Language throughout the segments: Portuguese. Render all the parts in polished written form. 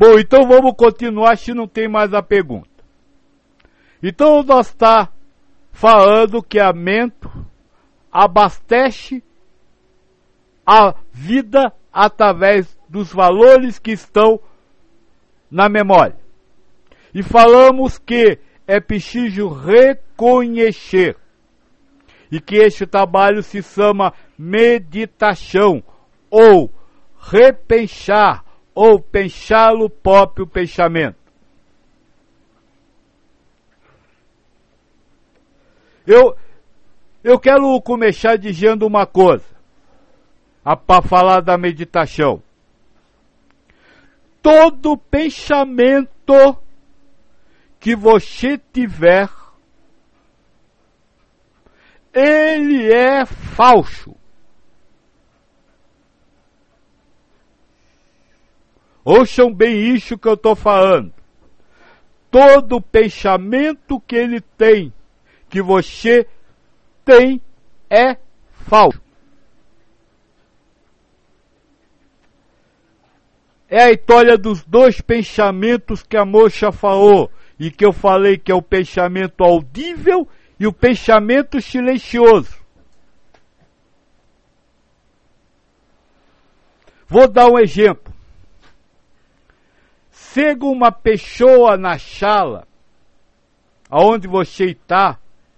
Bom, então vamos continuar se não tem mais a pergunta. Então nós está falando que a mente abastece a vida através dos valores que estão na memória. E falamos que é preciso reconhecer. E que este trabalho se chama meditação, ou repensar, ou pensar o próprio pensamento. Eu quero começar dizendo uma coisa, para falar da meditação. Todo pensamento que você tiver, ele é falso. Ouçam bem isso que eu estou falando. Todo pensamento que ele tem, que você tem, é falso. É a história dos dois pensamentos que a moça falou, e que eu falei que é o pensamento audível e o pensamento silencioso. Vou dar um exemplo. Chega uma pessoa na sala, aonde você está,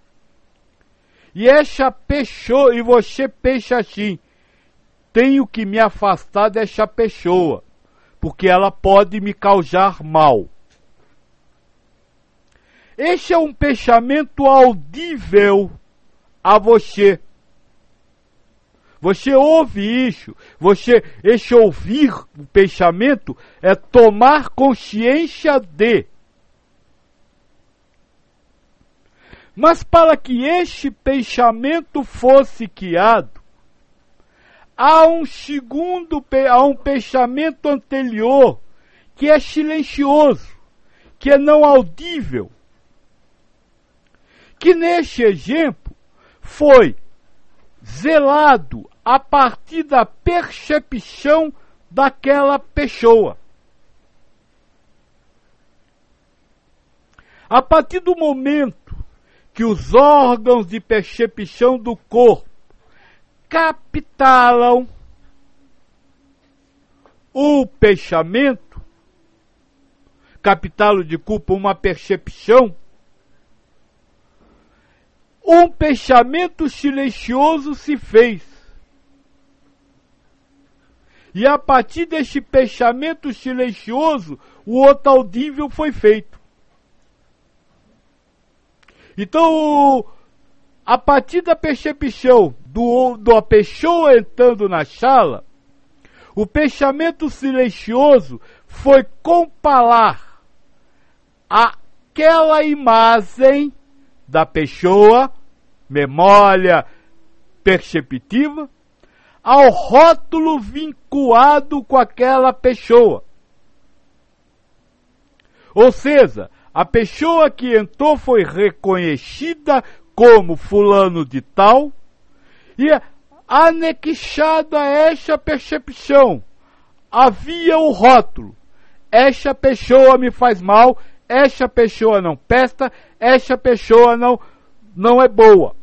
e essa pessoa, e você pensa assim, tenho que me afastar dessa pessoa, porque ela pode me causar mal. Esse é um pensamento audível a você. Você ouve isso, esse ouvir o pensamento é tomar consciência de. Mas para que este pensamento fosse criado, há um pensamento anterior que é silencioso, que é não audível, que neste exemplo foi zelado a partir da percepção daquela pessoa. A partir do momento que os órgãos de percepção do corpo captaram o pensamento, uma percepção, um pensamento silencioso se fez. E a partir deste pensamento silencioso, o outro audível foi feito. Então, a partir da percepção da pessoa entrando na sala, o pensamento silencioso foi comparar aquela imagem da pessoa, memória perceptiva, ao rótulo vinculado com aquela pessoa. Ou seja, a pessoa que entrou foi reconhecida como fulano de tal e anexada a essa percepção havia o rótulo: essa pessoa me faz mal, essa pessoa não presta, essa pessoa não é boa.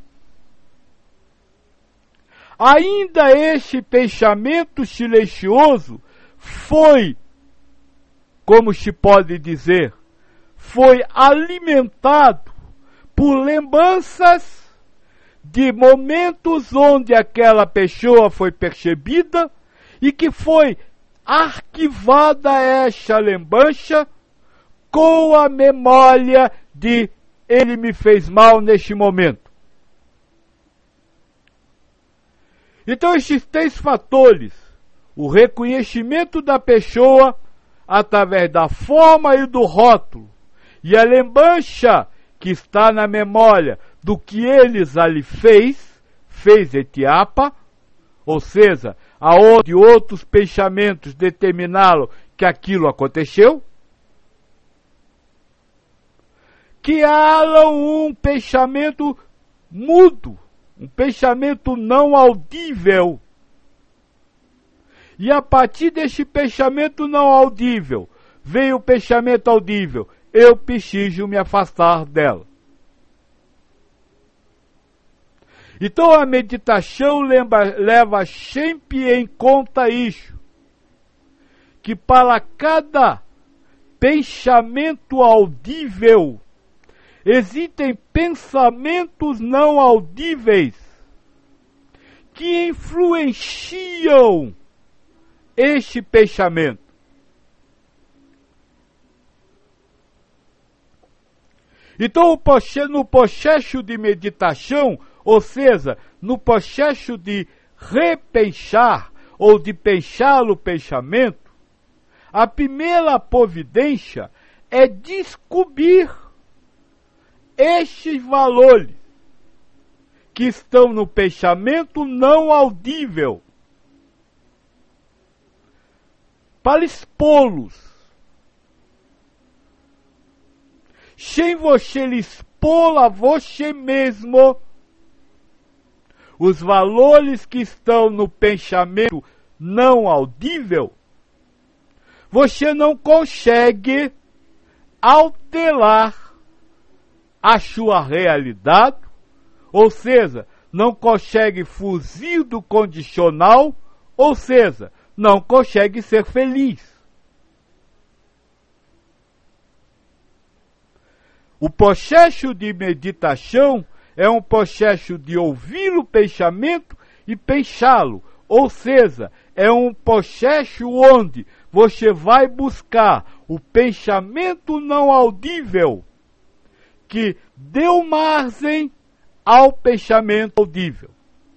Ainda este pensamento silencioso foi, como se pode dizer, foi alimentado por lembranças de momentos onde aquela pessoa foi percebida e que foi arquivada essa lembrança com a memória de ele me fez mal neste momento. Então esses três fatores, o reconhecimento da pessoa através da forma e do rótulo, e a lembrança que está na memória do que eles ali fez etiapa, ou seja, aonde outros pensamentos determinaram que aquilo aconteceu, criaram um pensamento mudo, um pensamento não audível. E a partir deste pensamento não audível, vem o pensamento audível, eu preciso me afastar dela. Então a meditação leva sempre em conta isso, que para cada pensamento audível, existem pensamentos não audíveis que influenciam este pensamento. Então, no processo de meditação, ou seja, no processo de repensar ou de pensar o pensamento, a primeira providência é descobrir estes valores que estão no pensamento não audível, para expô-los. Sem você expor a você mesmo os valores que estão no pensamento não audível, você não consegue alterar a sua realidade, ou seja, não consegue fugir do condicional, ou seja, não consegue ser feliz. O processo de meditação é um processo de ouvir o pensamento e pensá-lo, ou seja, é um processo onde você vai buscar o pensamento não audível que deu margem ao pensamento audível.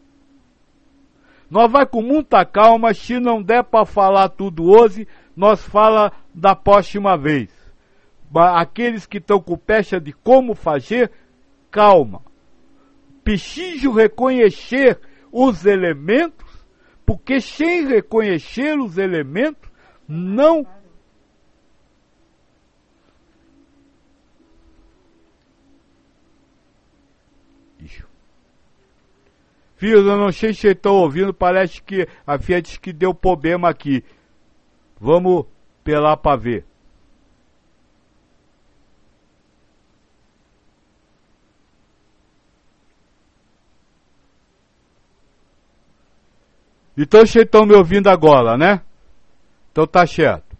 Nós vai com muita calma, se não der para falar tudo hoje, nós fala da próxima vez. Aqueles que estão com pecha de como fazer, calma. Preciso reconhecer os elementos, porque sem reconhecer os elementos, não... Filhos, eu não sei se vocês estão ouvindo, parece que a Fia disse que deu problema aqui. Vamos pelar para ver. Então vocês estão me ouvindo agora, né? Então tá certo.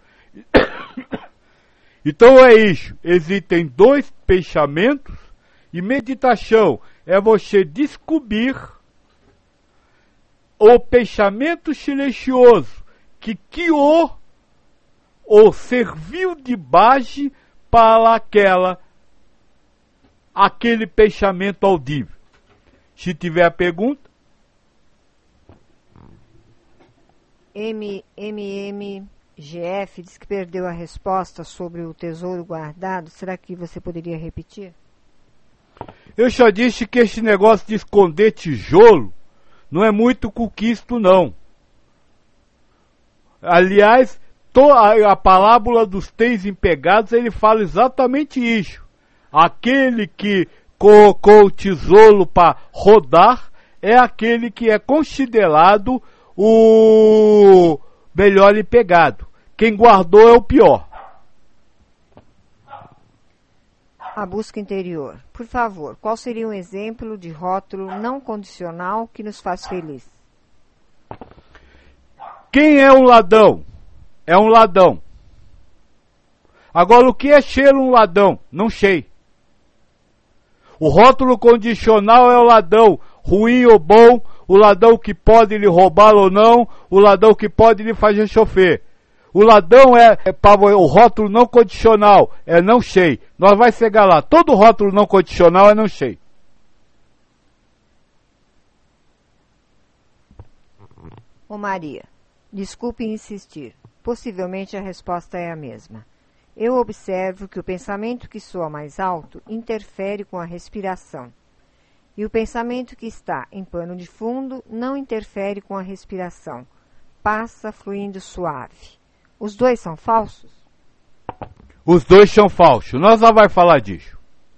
Então é isso. Existem dois pensamentos e meditação é você descobrir o pensamento silencioso que criou ou serviu de base para aquele pensamento audível. Se tiver pergunta. MMGF diz que perdeu a resposta sobre o tesouro guardado. Será que você poderia repetir? Eu já disse que esse negócio de esconder tijolo não é muito conquisto, não. Aliás, a parábola dos 3 empregados, ele fala exatamente isso. Aquele que colocou o tesouro para rodar é aquele que é considerado o melhor empregado. Quem guardou é o pior. A busca interior. Por favor, qual seria um exemplo de rótulo não condicional que nos faz feliz? Quem é um ladrão? É um ladrão. Agora, o que é ser um ladrão? Não sei. O rótulo condicional é o ladrão, ruim ou bom, o ladrão que pode lhe roubar ou não, o ladrão que pode lhe fazer chofer. O ladrão é para o rótulo não condicional, é não sei. Nós vai chegar lá. Todo rótulo não condicional é não sei. Ô Maria, desculpe insistir. Possivelmente a resposta é a mesma. Eu observo que o pensamento que soa mais alto interfere com a respiração. E o pensamento que está em pano de fundo não interfere com a respiração. Passa fluindo suave. Os dois são falsos? Os dois são falsos. Nós já vai falar disso.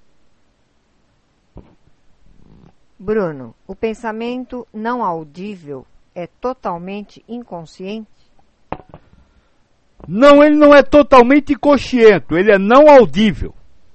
Bruno, o pensamento não audível é totalmente inconsciente? Não, ele não é totalmente inconsciente, ele é não audível.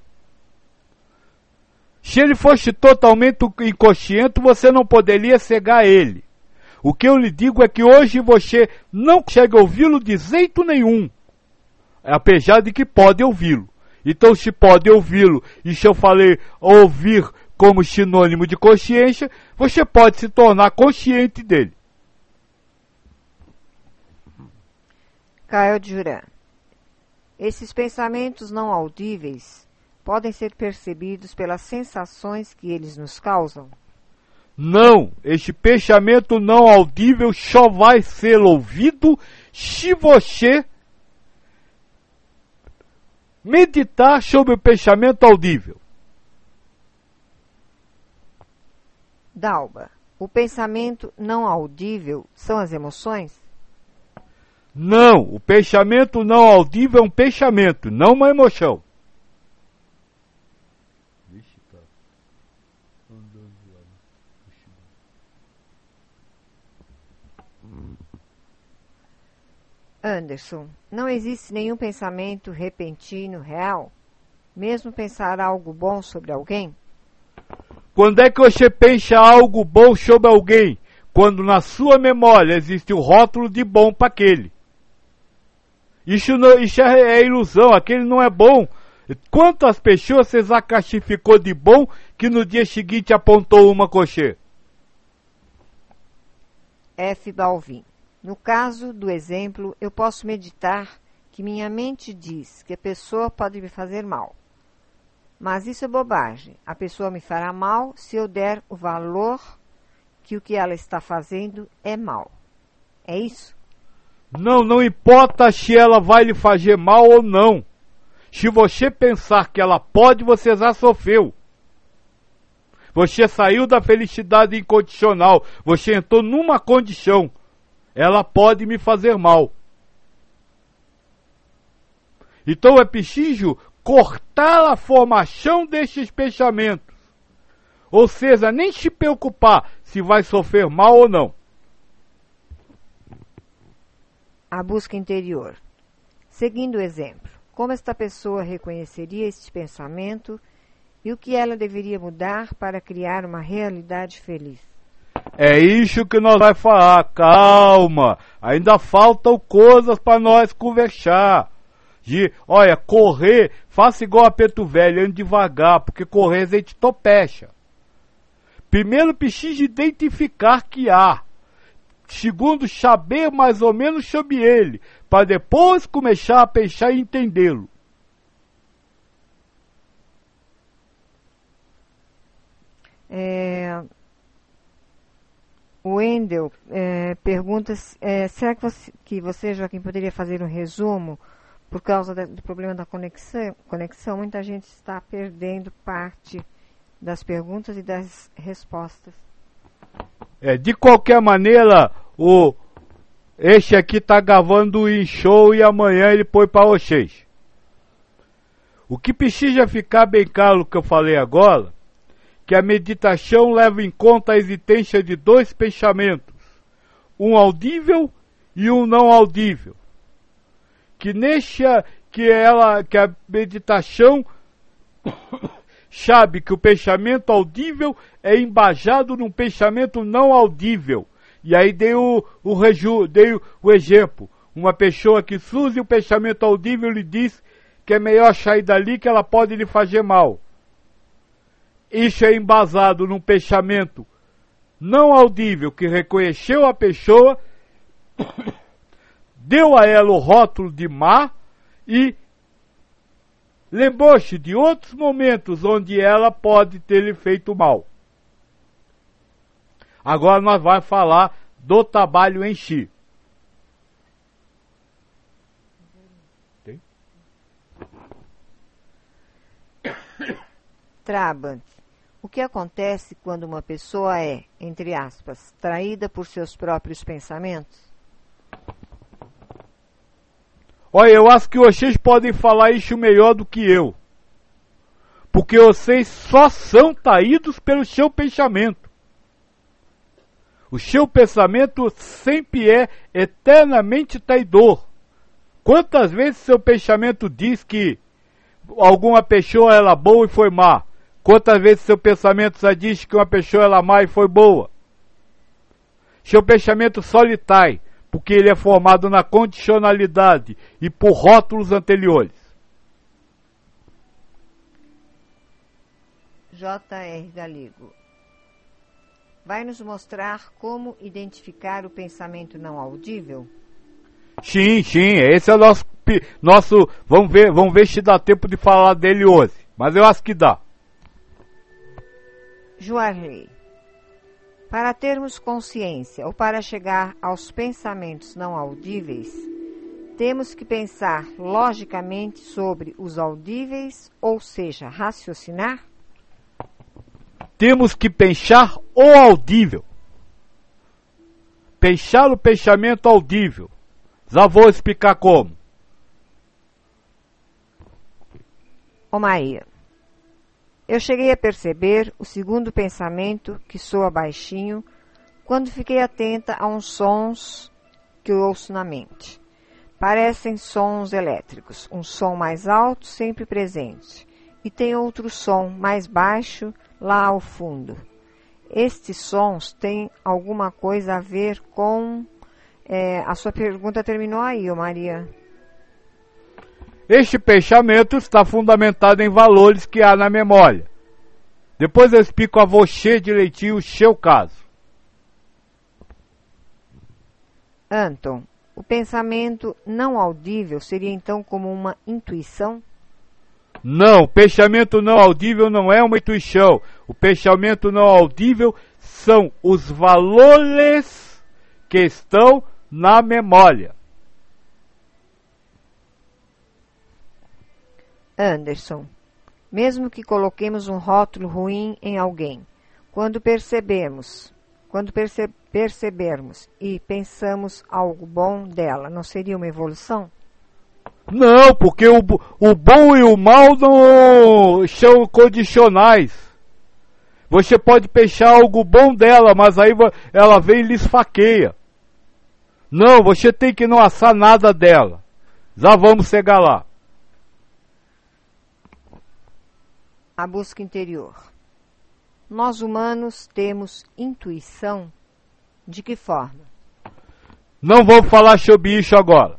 Se ele fosse totalmente inconsciente, você não poderia cegar ele. O que eu lhe digo é que hoje você não consegue ouvi-lo de jeito nenhum, apesar de que pode ouvi-lo. Então, se pode ouvi-lo, e se eu falei ouvir como sinônimo de consciência, você pode se tornar consciente dele. Caio de Juran. Esses pensamentos não audíveis podem ser percebidos pelas sensações que eles nos causam? Não, este pensamento não audível só vai ser ouvido se você meditar sobre o pensamento audível. Dalba, o pensamento não audível são as emoções? Não, o pensamento não audível é um pensamento, não uma emoção. Anderson, não existe nenhum pensamento repentino real? Mesmo pensar algo bom sobre alguém? Quando é que você pensa algo bom sobre alguém? Quando na sua memória existe o rótulo de bom para aquele. Isso é ilusão, aquele não é bom. Quantas pessoas você já classificou de bom que no dia seguinte apontou uma coxê? F. Balvin. No caso do exemplo, eu posso meditar que minha mente diz que a pessoa pode me fazer mal. Mas isso é bobagem. A pessoa me fará mal se eu der o valor que o que ela está fazendo é mal. É isso? Não importa se ela vai lhe fazer mal ou não. Se você pensar que ela pode, você já sofreu. Você saiu da felicidade incondicional. Você entrou numa condição. Ela pode me fazer mal. Então é preciso cortar a formação desses pensamentos. Ou seja, nem se preocupar se vai sofrer mal ou não. A busca interior. Seguindo o exemplo, como esta pessoa reconheceria este pensamento e o que ela deveria mudar para criar uma realidade feliz? É isso que nós vamos falar. Calma, ainda faltam coisas para nós conversar. Olha, correr, faça igual a Preto Velho, ande devagar, porque correr a gente topecha. Primeiro precisa identificar que há. Segundo, saber mais ou menos sobre ele, para depois começar a pensar e entendê-lo. O Wendel pergunta, será que você, Joaquim, poderia fazer um resumo por causa do problema da conexão? Muita gente está perdendo parte das perguntas e das respostas. De qualquer maneira, este aqui está gravando em show e amanhã ele põe para vocês. O que precisa ficar bem claro que eu falei agora, que a meditação leva em conta a existência de dois pensamentos, um audível e um não audível. Que a meditação sabe que o pensamento audível é embasado num pensamento não audível. E aí dei o exemplo. Uma pessoa que surge o pensamento audível lhe diz que é melhor sair dali que ela pode lhe fazer mal. Isso é embasado num pensamento não audível que reconheceu a pessoa, deu a ela o rótulo de má e lembrou-se de outros momentos onde ela pode ter lhe feito mal. Agora nós vamos falar do trabalho em si. Trabant. O que acontece quando uma pessoa é, entre aspas, traída por seus próprios pensamentos? Olha, eu acho que vocês podem falar isso melhor do que eu. Porque vocês só são traídos pelo seu pensamento. O seu pensamento sempre é eternamente traidor. Quantas vezes seu pensamento diz que alguma pessoa ela boa e foi má? Quantas vezes seu pensamento já diz que uma pessoa ela má e foi boa? Seu pensamento só lhe tai, porque ele é formado na condicionalidade e por rótulos anteriores. J.R. Galego. Vai nos mostrar como identificar o pensamento não audível? Sim, esse é o nosso vamos ver se dá tempo de falar dele hoje, mas eu acho que dá. Joarley. Para termos consciência ou para chegar aos pensamentos não audíveis, temos que pensar logicamente sobre os audíveis, ou seja, raciocinar? Temos que pensar o audível. Pensar o pensamento audível. Já vou explicar como. Ô Maria, eu cheguei a perceber o segundo pensamento, que soa baixinho, quando fiquei atenta a uns sons que eu ouço na mente. Parecem sons elétricos, um som mais alto sempre presente, e tem outro som mais baixo lá ao fundo. Estes sons têm alguma coisa a ver com... a sua pergunta terminou aí, ô Maria. Este pensamento está fundamentado em valores que há na memória. Depois eu explico a você direitinho o seu caso. Anton, o pensamento não audível seria então como uma intuição? Não, o pensamento não audível não é uma intuição. O pensamento não audível são os valores que estão na memória. Anderson, mesmo que coloquemos um rótulo ruim em alguém, quando percebermos e pensamos algo bom dela, não seria uma evolução? Não, porque o bom e o mal não são condicionais. Você pode pensar algo bom dela, mas aí ela vem e lhe esfaqueia. Não, você tem que não assar nada dela. Já vamos chegar lá. A busca interior. Nós humanos temos intuição? De que forma? Não vamos falar sobre isso agora.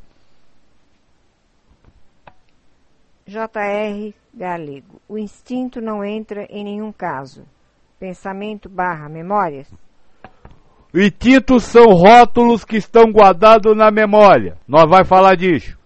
J.R. Galego. O instinto não entra em nenhum caso. Pensamento / memórias? Instintos são rótulos que estão guardados na memória. Nós vamos falar disso.